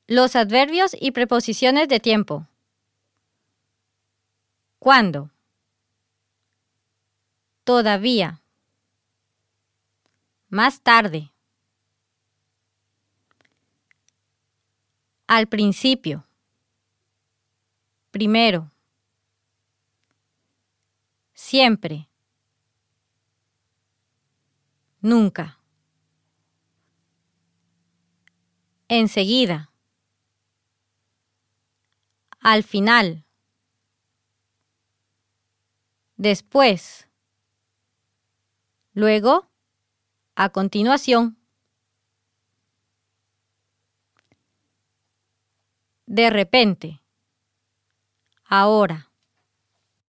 Los adverbios y preposiciones de tiempo. ¿Cuándo? Todavía. Más tarde. Al principio. Primero. Siempre. Nunca. Enseguida. Al final. Después. Luego. A continuación. De repente. Ahora.